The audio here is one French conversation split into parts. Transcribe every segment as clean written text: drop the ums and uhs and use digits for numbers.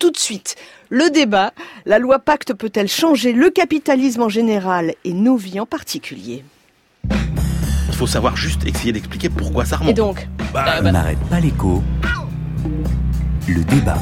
tout de suite, le débat. La loi Pacte peut-elle changer le capitalisme en général et nos vies en particulier ? Il faut savoir juste essayer d'expliquer pourquoi ça remonte. Et donc On n'arrête pas l'écho. Le débat.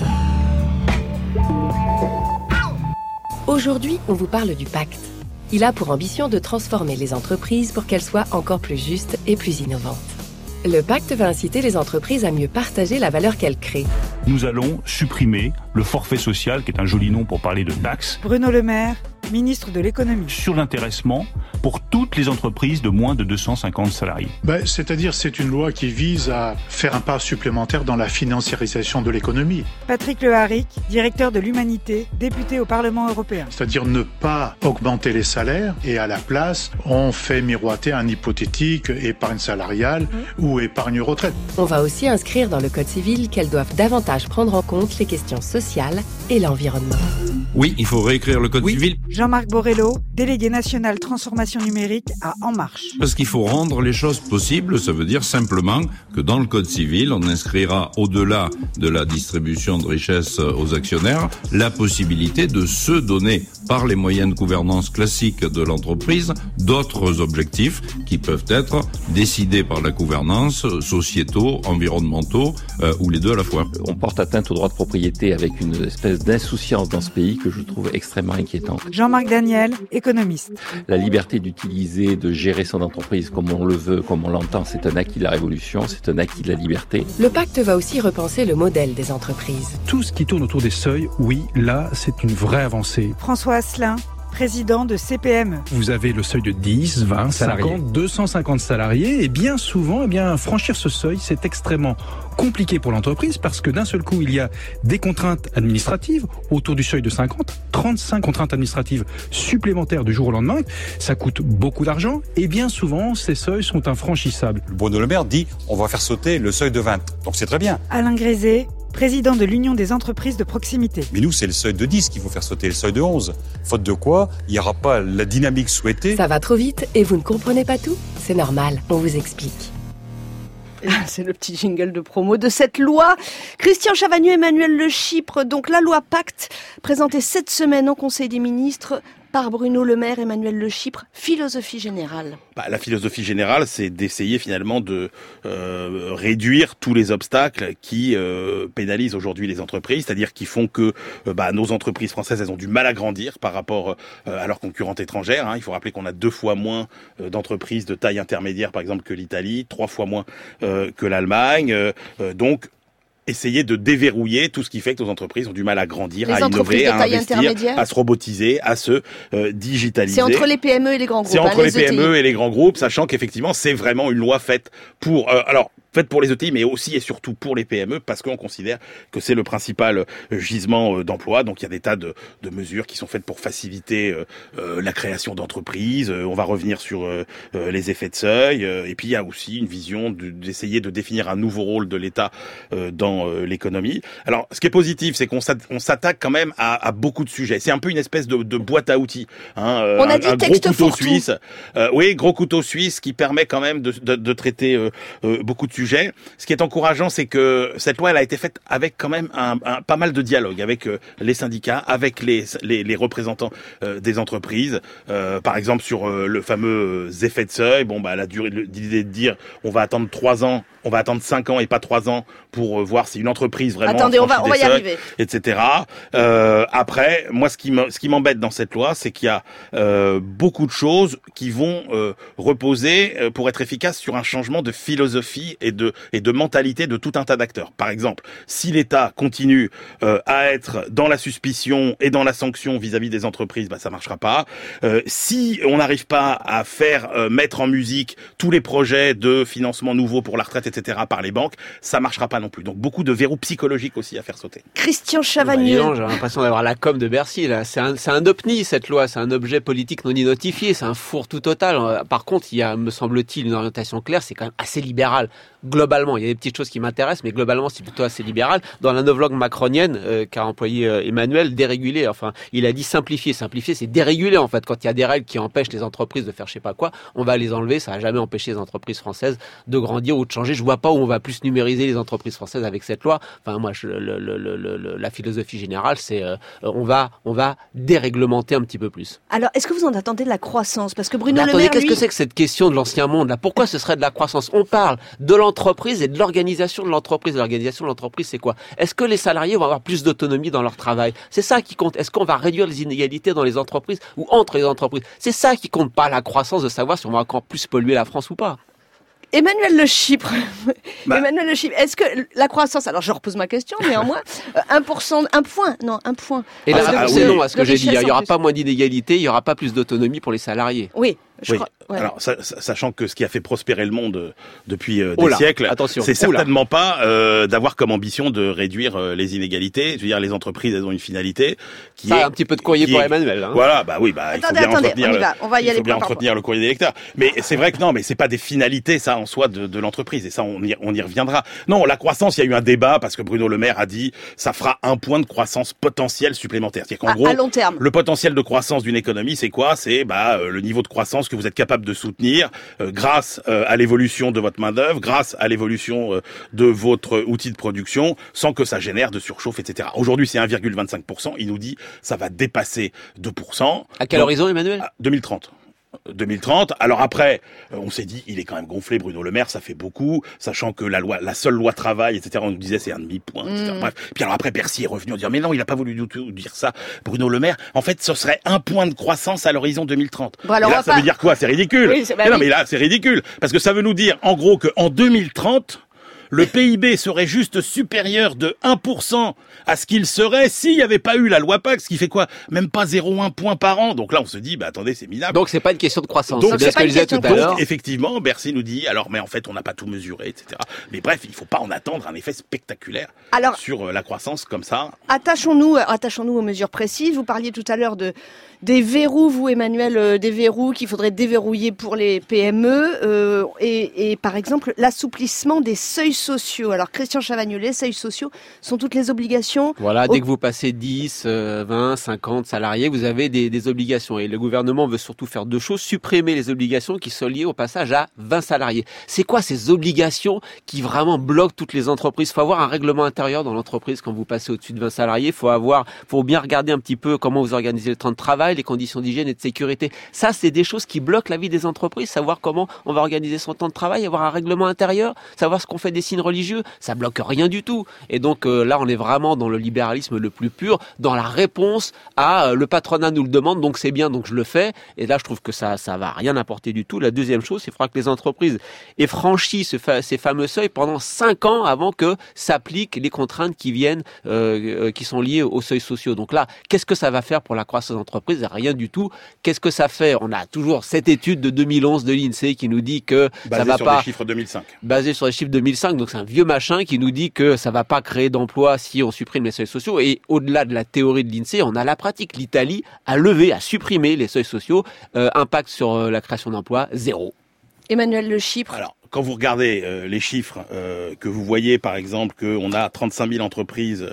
Aujourd'hui, on vous parle du pacte. Il a pour ambition de transformer les entreprises pour qu'elles soient encore plus justes et plus innovantes. Le pacte va inciter les entreprises à mieux partager la valeur qu'elles créent. Nous allons supprimer le forfait social, qui est un joli nom pour parler de taxes. Bruno Le Maire, ministre de l'économie. Sur l'intéressement pour toutes les entreprises de moins de 250 salariés. C'est-à-dire c'est une loi qui vise à faire un pas supplémentaire dans la financiarisation de l'économie. Patrick Leharric, directeur de l'Humanité, député au Parlement européen. C'est-à-dire ne pas augmenter les salaires et à la place, on fait miroiter un hypothétique épargne salariale ou épargne retraite. On va aussi inscrire dans le Code civil qu'elles doivent davantage prendre en compte les questions sociales et l'environnement. Oui, il faut réécrire le Code civil. Jean-Marc Borrello, délégué national transformation numérique à En Marche. Parce qu'il faut rendre les choses possibles, ça veut dire simplement que dans le Code civil, on inscrira au-delà de la distribution de richesses aux actionnaires, la possibilité de se donner, par les moyens de gouvernance classiques de l'entreprise, d'autres objectifs qui peuvent être décidés par la gouvernance, sociétaux, environnementaux, ou les deux à la fois. On porte atteinte au droit de propriété avec une espèce d'insouciance dans ce pays que je trouve extrêmement inquiétante. Jean-Marc Daniel, économiste. La liberté d'utiliser, de gérer son entreprise comme on le veut, comme on l'entend, c'est un acquis de la révolution, c'est un acquis de la liberté. Le pacte va aussi repenser le modèle des entreprises. Tout ce qui tourne autour des seuils, oui, là, c'est une vraie avancée. François Asselin, président de CPME. Vous avez le seuil de 10, 20, 50, 250 salariés et bien souvent, franchir ce seuil, c'est extrêmement compliqué pour l'entreprise parce que d'un seul coup, il y a des contraintes administratives autour du seuil de 50, 35 contraintes administratives supplémentaires du jour au lendemain. Ça coûte beaucoup d'argent et bien souvent, ces seuils sont infranchissables. Bruno Le Maire dit on va faire sauter le seuil de 20. Donc c'est très bien. Alain Grézé, président de l'Union des entreprises de proximité. Mais nous, c'est le seuil de 10 qu'il faut faire sauter, le seuil de 11. Faute de quoi, il n'y aura pas la dynamique souhaitée. Ça va trop vite et vous ne comprenez pas tout ? C'est normal, on vous explique. C'est le petit jingle de promo de cette loi. Christian Chavagneux, Emmanuel Le Chypre, donc la loi Pacte, présentée cette semaine au Conseil des ministres par Bruno Le Maire, Emmanuel Le Chypre. Philosophie générale. La philosophie générale, c'est d'essayer finalement de réduire tous les obstacles qui pénalisent aujourd'hui les entreprises, c'est-à-dire qui font que nos entreprises françaises, elles ont du mal à grandir par rapport à leurs concurrentes étrangères. Il faut rappeler qu'on a 2 fois moins d'entreprises de taille intermédiaire, par exemple, que l'Italie, 3 fois moins que l'Allemagne. Donc, essayer de déverrouiller tout ce qui fait que nos entreprises ont du mal à grandir, à innover, à investir, à se robotiser, à se digitaliser. C'est entre les PME et les grands groupes. C'est entre les ETI. PME et les grands groupes, sachant qu'effectivement, c'est vraiment une loi faite pour... faite pour les ETI, mais aussi et surtout pour les PME, parce qu'on considère que c'est le principal gisement d'emploi. Donc il y a des tas de mesures qui sont faites pour faciliter la création d'entreprises. On va revenir sur les effets de seuil. Et puis il y a aussi une vision d'essayer de définir un nouveau rôle de l'État dans l'économie. Alors ce qui est positif, c'est qu'on s'attaque quand même à beaucoup de sujets. C'est un peu une espèce de boîte à outils. On a dit un texte gros couteau fourre-tout. suisse. Oui, gros couteau suisse qui permet quand même de traiter beaucoup de sujets. Ce qui est encourageant, c'est que cette loi, elle a été faite avec quand même pas mal de dialogue avec les syndicats, avec les représentants des entreprises. Par exemple, sur le fameux effet de seuil, elle a duré l'idée de dire on va attendre 3 ans, on va attendre 5 ans et pas 3 ans pour voir si une entreprise vraiment Attendez, on va y seuils, arriver, etc. Après, moi, ce qui m'embête dans cette loi, c'est qu'il y a beaucoup de choses qui vont reposer pour être efficaces sur un changement de philosophie et de mentalité de tout un tas d'acteurs. Par exemple, si l'État continue à être dans la suspicion et dans la sanction vis-à-vis des entreprises, ça marchera pas. Si on n'arrive pas à faire mettre en musique tous les projets de financement nouveaux pour la retraite, etc., par les banques, ça marchera pas non plus. Donc beaucoup de verrous psychologiques aussi à faire sauter. Christian Chavagneux. J'ai l'impression d'avoir la com de Bercy, là. C'est un OPNI, cette loi. C'est un objet politique non identifié. C'est un fourre-tout total. Par contre, il y a, me semble-t-il, une orientation claire. C'est quand même assez libéral. globalement, il y a des petites choses qui m'intéressent, mais globalement, c'est plutôt assez libéral. Dans la novlangue macronienne qu'a employé Emmanuel, déréguler, enfin, il a dit simplifier. Simplifier, c'est déréguler, en fait. Quand il y a des règles qui empêchent les entreprises de faire je sais pas quoi, on va les enlever. Ça n'a jamais empêché les entreprises françaises de grandir ou de changer. Je vois pas où on va plus numériser les entreprises françaises avec cette loi. Enfin, moi, la philosophie générale, c'est on va déréglementer un petit peu plus. Alors, est-ce que vous en attendez de la croissance? Parce que Bruno Le Maire, Maire, qu'est-ce que c'est que cette question de l'ancien monde là? Pourquoi ce serait de la croissance? On parle de l'entreprise et de l'organisation de l'entreprise. L'organisation de l'entreprise, c'est quoi? Est-ce que les salariés vont avoir plus d'autonomie dans leur travail? C'est ça qui compte. Est-ce qu'on va réduire les inégalités dans les entreprises ou entre les entreprises? C'est ça qui compte, pas la croissance de savoir si on va encore plus polluer la France ou pas. Emmanuel Le Chypre. Emmanuel Le Chypre, est-ce que la croissance, alors je repose ma question néanmoins, 1%, un point. Et là, c'est non à ce que j'ai dit. Il n'y aura pas moins d'inégalités, il n'y aura pas plus d'autonomie pour les salariés. Oui. Crois, ouais. Alors, sachant que ce qui a fait prospérer le monde depuis des siècles, c'est certainement pas d'avoir comme ambition de réduire les inégalités. Je veux dire, les entreprises, elles ont une finalité qui est un petit peu de courrier pour Emmanuel. Hein. Voilà, on va y aller. Il faut bien entretenir le courrier des lecteurs. Mais c'est vrai que non, mais c'est pas des finalités ça en soi de l'entreprise. Et ça, on y reviendra. Non, la croissance, il y a eu un débat parce que Bruno Le Maire a dit ça fera 1 point de croissance potentielle supplémentaire. C'est-à-dire qu'en gros, à long terme, le potentiel de croissance d'une économie, c'est quoi? C'est le niveau de croissance que vous êtes capable de soutenir grâce à l'évolution de votre main-d'œuvre, grâce à l'évolution de votre outil de production, sans que ça génère de surchauffe, etc. Aujourd'hui, c'est 1,25%. Il nous dit ça va dépasser 2%. À quel horizon, Emmanuel? 2030. Alors après, on s'est dit, il est quand même gonflé, Bruno Le Maire, ça fait beaucoup, sachant que la seule loi travail, etc., on nous disait c'est 1,5 point, etc. Bref. Puis alors après, Bercy est revenu en disant, mais non, il a pas voulu du tout dire ça, Bruno Le Maire. En fait, ce serait 1 point de croissance à l'horizon 2030. Bon, alors et là, ça veut dire quoi? C'est ridicule. Oui, non, mais là, c'est ridicule. Parce que ça veut nous dire, en gros, qu'en 2030, le PIB serait juste supérieur de 1% à ce qu'il serait s'il n'y avait pas eu la loi Pacte, ce qui fait quoi? Même pas 0,1 point par an. Donc là, on se dit, attendez, c'est minable. Donc c'est pas une question de croissance. Donc, c'est bien ce que je disais tout à l'heure. Donc, effectivement, Bercy nous dit, alors, mais en fait, on n'a pas tout mesuré, etc. Mais bref, il faut pas en attendre un effet spectaculaire sur la croissance comme ça. Attachons-nous aux mesures précises. Vous parliez tout à l'heure des verrous, vous, Emmanuel, des verrous qu'il faudrait déverrouiller pour les PME, et par exemple, l'assouplissement des seuils sociaux. Alors, Christian Chavagneux, les seuils sociaux sont toutes les obligations. Voilà, dès que vous passez 10, 20, 50 salariés, vous avez des obligations. Et le gouvernement veut surtout faire 2 choses. Supprimer les obligations qui sont liées au passage à 20 salariés. C'est quoi ces obligations qui vraiment bloquent toutes les entreprises? Il faut avoir un règlement intérieur dans l'entreprise quand vous passez au-dessus de 20 salariés. Faut bien regarder un petit peu comment vous organisez le temps de travail, les conditions d'hygiène et de sécurité. Ça, c'est des choses qui bloquent la vie des entreprises. Savoir comment on va organiser son temps de travail, avoir un règlement intérieur, savoir ce qu'on fait des signes religieux, ça bloque rien du tout. Et donc là, on est vraiment dans le libéralisme le plus pur, dans la réponse à le patronat nous le demande, donc c'est bien, donc je le fais. Et là, je trouve que ça va rien apporter du tout. La deuxième chose, il faudra que les entreprises aient franchi ces fameux seuils pendant 5 ans avant que s'appliquent les contraintes qui viennent, qui sont liées aux seuils sociaux. Donc là, qu'est-ce que ça va faire pour la croissance d'entreprise? Rien du tout. Qu'est-ce que ça fait? On a toujours cette étude de 2011 de l'INSEE qui nous dit que ça va pas... Basée sur les chiffres 2005. Basée sur les chiffres 2005, donc c'est un vieux machin qui nous dit que ça va pas créer d'emplois si on supprime les seuils sociaux. Et au-delà de la théorie de l'INSEE, on a la pratique. L'Italie a supprimé les seuils sociaux. Impact sur la création d'emplois, 0. Emmanuel Le Chypre. Alors, quand vous regardez les chiffres, que vous voyez par exemple qu'on a 35 000 entreprises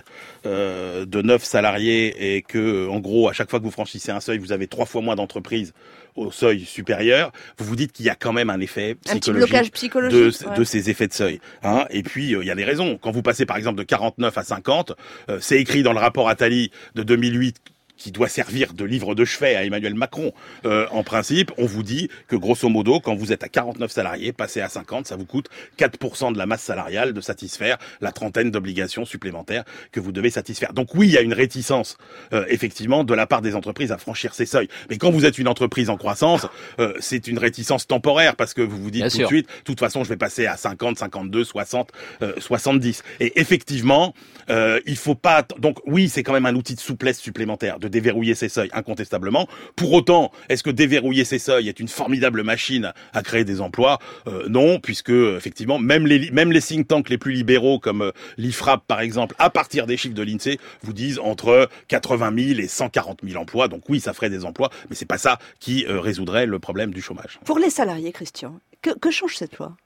de 9 salariés et que, en gros, à chaque fois que vous franchissez un seuil, vous avez 3 fois moins d'entreprises au seuil supérieur, vous vous dites qu'il y a quand même un effet psychologique de ces effets de seuil. Hein. Et puis, il y a des raisons. Quand vous passez par exemple de 49 à 50, c'est écrit dans le rapport Attali de 2008 qui doit servir de livre de chevet à Emmanuel Macron. En principe, on vous dit que grosso modo, quand vous êtes à 49 salariés, passer à 50, ça vous coûte 4% de la masse salariale de satisfaire la trentaine d'obligations supplémentaires que vous devez satisfaire. Donc oui, il y a une réticence, effectivement, de la part des entreprises à franchir ces seuils. Mais quand vous êtes une entreprise en croissance, c'est une réticence temporaire parce que vous vous dites tout de suite, de toute façon, je vais passer à 50, 52, 60, 70. Et effectivement, il faut pas... Donc oui, c'est quand même un outil de souplesse supplémentaire, de déverrouiller ces seuils, incontestablement. Pour autant, est-ce que déverrouiller ces seuils est une formidable machine à créer des emplois? Non, puisque effectivement, même les think tanks les plus libéraux, comme l'IFRAP par exemple, à partir des chiffres de l'INSEE, vous disent entre 80 000 et 140 000 emplois. Donc oui, ça ferait des emplois, mais c'est pas ça qui résoudrait le problème du chômage. Pour les salariés, Christian, que change cette loi?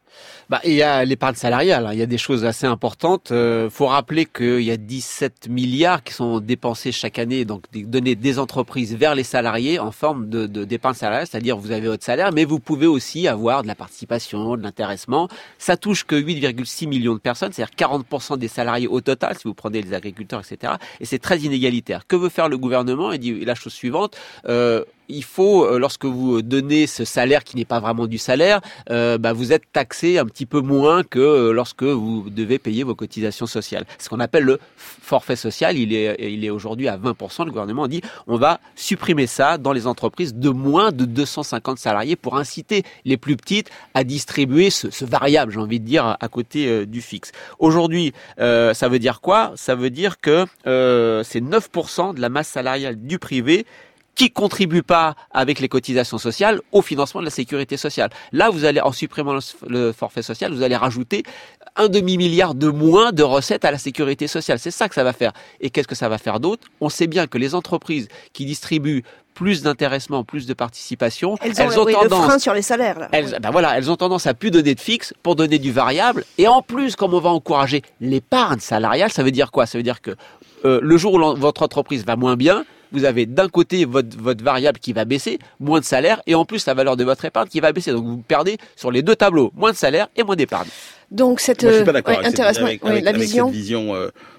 Il y a l'épargne salariale, il y a des choses assez importantes. Faut rappeler qu'il y a 17 milliards qui sont dépensés chaque année, donc données des entreprises vers les salariés en forme d'épargne salariale, c'est-à-dire vous avez votre salaire, mais vous pouvez aussi avoir de la participation, de l'intéressement. Ça touche que 8,6 millions de personnes, c'est-à-dire 40% des salariés au total, si vous prenez les agriculteurs, etc. Et c'est très inégalitaire. Que veut faire le gouvernement ? Il dit la chose suivante. Il faut, lorsque vous donnez ce salaire qui n'est pas vraiment du salaire, vous êtes taxé un petit peu moins que lorsque vous devez payer vos cotisations sociales. Ce qu'on appelle le forfait social, il est aujourd'hui à 20%. Le gouvernement dit on va supprimer ça dans les entreprises de moins de 250 salariés pour inciter les plus petites à distribuer ce variable, j'ai envie de dire, à côté du fixe. Aujourd'hui, ça veut dire quoi ? Ça veut dire que c'est 9% de la masse salariale du privé qui contribue pas avec les cotisations sociales au financement de la sécurité sociale. Là, vous allez, en supprimant le forfait social, vous allez rajouter un demi-milliard de moins de recettes à la sécurité sociale. C'est ça que ça va faire. Et qu'est-ce que ça va faire d'autre ? On sait bien que les entreprises qui distribuent plus d'intéressement, plus de participation, elles ont tendance, le frein sur les salaires. Là. Elles ont tendance à plus donner de fixe pour donner du variable. Et en plus, comme on va encourager l'épargne salariale, ça veut dire quoi ? Ça veut dire que le jour où votre entreprise va moins bien, vous avez d'un côté votre variable qui va baisser, moins de salaire, et en plus la valeur de votre épargne qui va baisser. Donc vous perdez sur les deux tableaux, moins de salaire et moins d'épargne. Donc cette Moi, je suis pas d'accord avec la vision. cette vision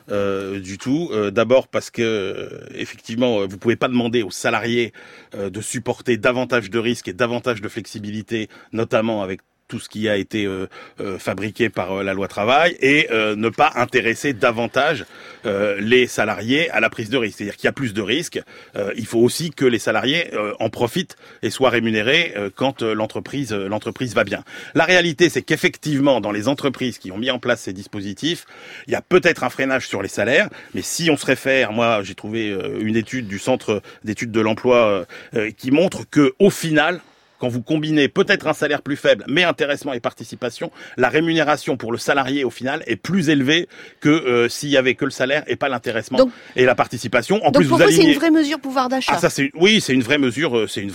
du tout. D'abord parce que effectivement, vous pouvez pas demander aux salariés de supporter davantage de risques et davantage de flexibilité, notamment avec tout ce qui a été fabriqué par la loi travail, et ne pas intéresser davantage les salariés à la prise de risque. C'est-à-dire qu'il y a plus de risques, il faut aussi que les salariés en profitent et soient rémunérés quand l'entreprise va bien. La réalité, c'est qu'effectivement, dans les entreprises qui ont mis en place ces dispositifs, il y a peut-être un freinage sur les salaires, mais si on se réfère, moi j'ai trouvé une étude du Centre d'études de l'emploi qui montre que au final, quand vous combinez peut-être un salaire plus faible, mais intéressement et participation, la rémunération pour le salarié au final est plus élevée que s'il y avait que le salaire et pas l'intéressement et la participation. En plus, vous alignez. C'est une vraie mesure pouvoir d'achat. C'est une vraie mesure.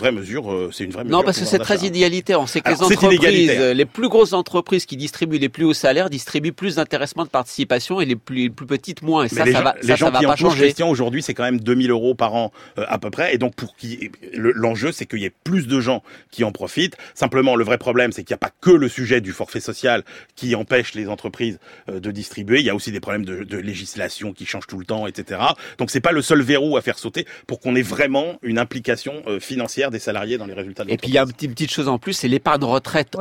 Non, parce que c'est très inégalitaire. On sait que les entreprises, les plus grosses entreprises qui distribuent les plus hauts salaires distribuent plus d'intéressement, de participation, et les plus petites moins. Et ça va pas changer. Christian, aujourd'hui, c'est quand même 2000 € par an à peu près. Et donc, l'enjeu, c'est qu'il y ait plus de gens qui en profitent. Simplement, le vrai problème, c'est qu'il n'y a pas que le sujet du forfait social qui empêche les entreprises de distribuer. Il y a aussi des problèmes de législation qui changent tout le temps, etc. Donc, c'est pas le seul verrou à faire sauter pour qu'on ait vraiment une implication financière des salariés dans les résultats de l'entreprise. Et puis, il y a une petite chose en plus, c'est l'épargne retraite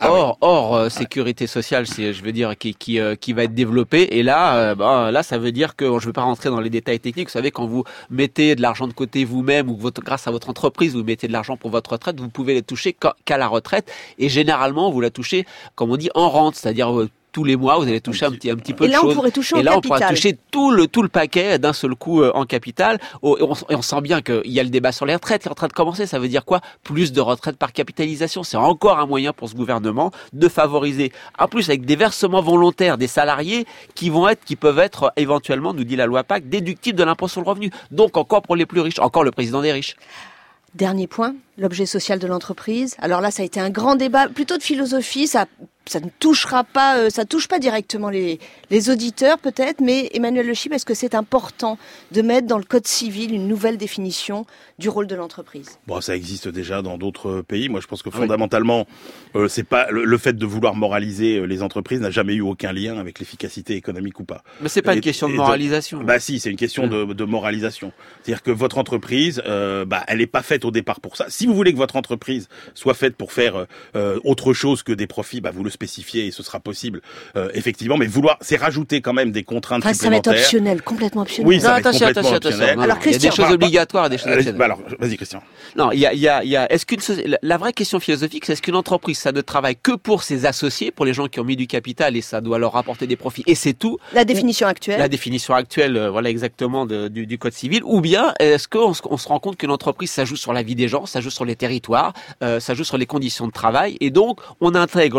hors sécurité sociale, je veux dire, qui va être développée. Et là, ça veut dire que, je ne veux pas rentrer dans les détails techniques. Vous savez, quand vous mettez de l'argent de côté vous-même ou grâce à votre entreprise, vous mettez de l'argent pour votre retraite, vous pouvez la toucher qu'à la retraite, et généralement vous la touchez, comme on dit, en rente, c'est-à-dire tous les mois, vous allez toucher un petit peu de choses. Et là, on pourrait toucher en capital. Et là, on pourra toucher tout le paquet d'un seul coup en capital. Et on sent bien qu'il y a le débat sur les retraites qui est en train de commencer. Ça veut dire quoi ? Plus de retraites par capitalisation. C'est encore un moyen pour ce gouvernement de favoriser, en plus avec des versements volontaires des salariés qui peuvent être éventuellement, nous dit la loi Pacte, déductibles de l'impôt sur le revenu. Donc encore pour les plus riches, encore le président des riches. Dernier point, l'objet social de l'entreprise. Alors là, ça a été un grand débat, plutôt de philosophie. Ça ne touchera pas, ça touche pas directement les auditeurs peut-être, mais Emmanuel Le Chypre, est-ce que c'est important de mettre dans le Code civil une nouvelle définition du rôle de l'entreprise ? Bon, ça existe déjà dans d'autres pays. Moi, je pense que fondamentalement, c'est pas le fait de vouloir moraliser les entreprises n'a jamais eu aucun lien avec l'efficacité économique ou pas. Mais c'est pas une question de moralisation. Si, c'est une question de moralisation. C'est-à-dire que votre entreprise, elle est pas faite au départ pour ça. Si vous voulez que votre entreprise soit faite pour faire autre chose que des profits, vous le spécifiez et ce sera possible, effectivement. Mais c'est rajouter quand même des contraintes supplémentaires. Ça va être optionnel, complètement optionnel. Oui, ça va être complètement optionnel. Alors, il y a des choses obligatoires et des choses optionnelles. Alors, vas-y, Christian. Non, il y a. La vraie question philosophique, c'est est-ce qu'une entreprise, ça ne travaille que pour ses associés, pour les gens qui ont mis du capital et ça doit leur rapporter des profits et c'est tout. La définition actuelle. La définition actuelle, voilà exactement du Code civil. Ou bien est-ce qu'on se rend compte qu'une entreprise, ça joue sur la vie des gens, ça joue sur les territoires, ça joue sur les conditions de travail, et donc on intègre le fait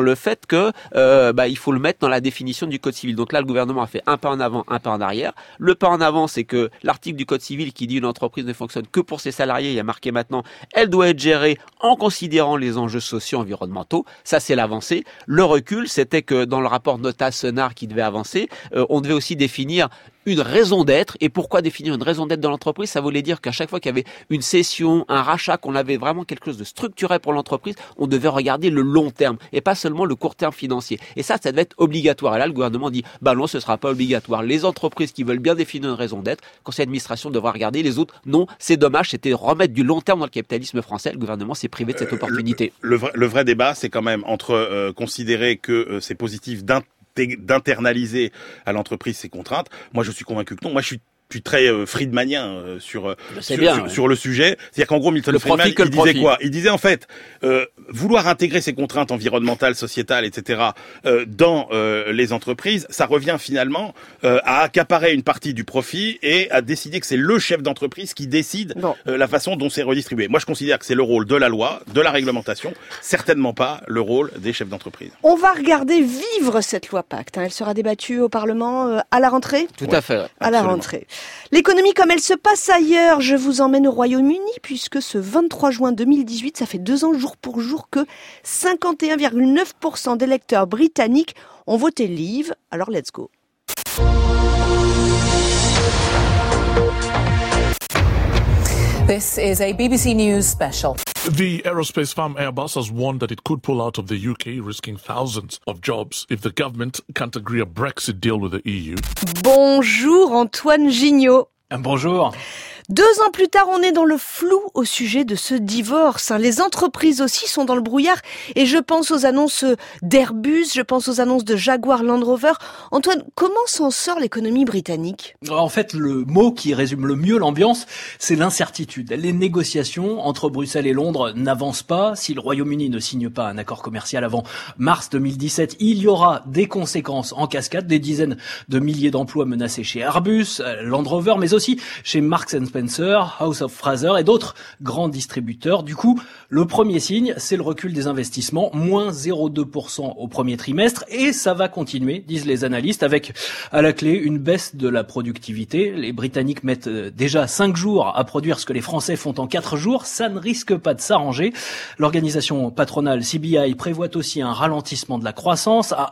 que il faut le mettre dans la définition du Code civil. Donc là, le gouvernement a fait un pas en avant, un pas en arrière. Le pas en avant, c'est que l'article du Code civil qui dit une entreprise ne fonctionne que pour ses salariés, il y a marqué maintenant, elle doit être gérée en considérant les enjeux sociaux, environnementaux. Ça, c'est l'avancée. Le recul, c'était que dans le rapport Notas-Senard qui devait avancer, on devait aussi définir une raison d'être. Et pourquoi définir une raison d'être dans l'entreprise? Ça voulait dire qu'à chaque fois qu'il y avait une cession, un rachat, qu'on avait vraiment quelque chose de structurel pour l'entreprise, on devait regarder le long terme et pas seulement le court terme financier. Et ça devait être obligatoire. Et là, le gouvernement dit, non, ce sera pas obligatoire. Les entreprises qui veulent bien définir une raison d'être, le conseil d'administration devra regarder. Les autres, non, c'est dommage. C'était remettre du long terme dans le capitalisme français. Le gouvernement s'est privé de cette opportunité. Le vrai débat, c'est quand même entre considérer que c'est positif d'internaliser à l'entreprise ces contraintes. Moi, je suis convaincu que non. Moi, je suis très friedmanien sur le sujet. C'est-à-dire qu'en gros, Milton Friedman, il disait quoi? Il disait en fait, vouloir intégrer ces contraintes environnementales, sociétales, etc. Dans les entreprises, ça revient finalement à accaparer une partie du profit et à décider que c'est le chef d'entreprise qui décide la façon dont c'est redistribué. Moi, je considère que c'est le rôle de la loi, de la réglementation, certainement pas le rôle des chefs d'entreprise. On va regarder vivre cette loi Pacte. Elle sera débattue au Parlement à la rentrée. Tout à fait. À la rentrée. L'économie comme elle se passe ailleurs, je vous emmène au Royaume-Uni puisque ce 23 juin 2018, ça fait 2 ans jour pour jour que 51,9% d'électeurs britanniques ont voté Leave. Alors let's go. This is a BBC News special. The aerospace firm Airbus has warned that it could pull out of the UK, risking thousands of jobs if the government can't agree a Brexit deal with the EU. Bonjour Antoine Gignot. Bonjour. 2 ans plus tard, on est dans le flou au sujet de ce divorce. Les entreprises aussi sont dans le brouillard et je pense aux annonces d'Airbus, je pense aux annonces de Jaguar Land Rover. Antoine, comment s'en sort l'économie britannique? En fait, le mot qui résume le mieux l'ambiance, c'est l'incertitude. Les négociations entre Bruxelles et Londres n'avancent pas. Si le Royaume-Uni ne signe pas un accord commercial avant mars 2017, il y aura des conséquences en cascade, des dizaines de milliers d'emplois menacés chez Airbus, Land Rover, mais aussi chez Marks & Spencer, House of Fraser et d'autres grands distributeurs. Du coup, le premier signe, c'est le recul des investissements, moins 0,2% au premier trimestre, et ça va continuer, disent les analystes, avec à la clé une baisse de la productivité. Les Britanniques mettent déjà 5 jours à produire ce que les Français font en 4 jours, ça ne risque pas de s'arranger. L'organisation patronale CBI prévoit aussi un ralentissement de la croissance à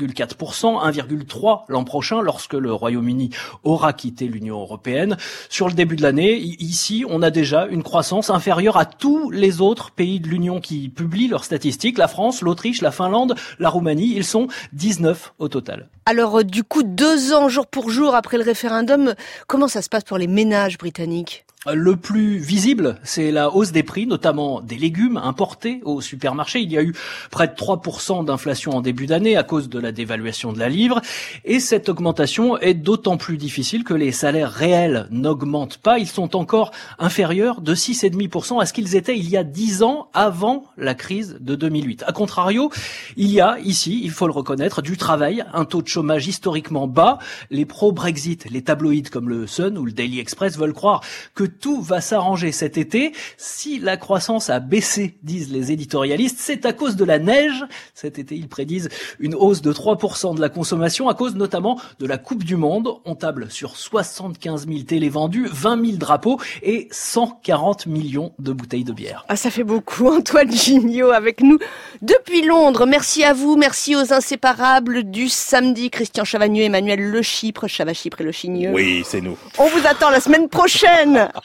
1,4%, 1,3% l'an prochain, lorsque le Royaume-Uni aura quitté l'Union européenne. Sur le début de l'année, ici, on a déjà une croissance inférieure à tous les autres pays de l'Union qui publient leurs statistiques. La France, l'Autriche, la Finlande, la Roumanie, ils sont 19 au total. Alors, du coup, 2 ans jour pour jour après le référendum, comment ça se passe pour les ménages britanniques ? Le plus visible, c'est la hausse des prix, notamment des légumes importés au supermarché. Il y a eu près de 3% d'inflation en début d'année à cause de la dévaluation de la livre. Et cette augmentation est d'autant plus difficile que les salaires réels n'augmentent pas. Ils sont encore inférieurs de 6,5% à ce qu'ils étaient il y a 10 ans avant la crise de 2008. A contrario, il y a ici, il faut le reconnaître, du travail, un taux de chômage historiquement bas. Les pro-Brexit, les tabloïds comme le Sun ou le Daily Express veulent croire que tout va s'arranger cet été. Si la croissance a baissé, disent les éditorialistes, c'est à cause de la neige. Cet été, ils prédisent une hausse de 3% de la consommation à cause notamment de la Coupe du Monde. On table sur 75 000 télés vendues, 20 000 drapeaux et 140 millions de bouteilles de bière. Ah, ça fait beaucoup. Antoine Gignot avec nous depuis Londres. Merci à vous, merci aux inséparables du samedi. Christian Chavagneux, Emmanuel Le Chypre, Chava Chypre et Le Chigneux. Oui, c'est nous. On vous attend la semaine prochaine.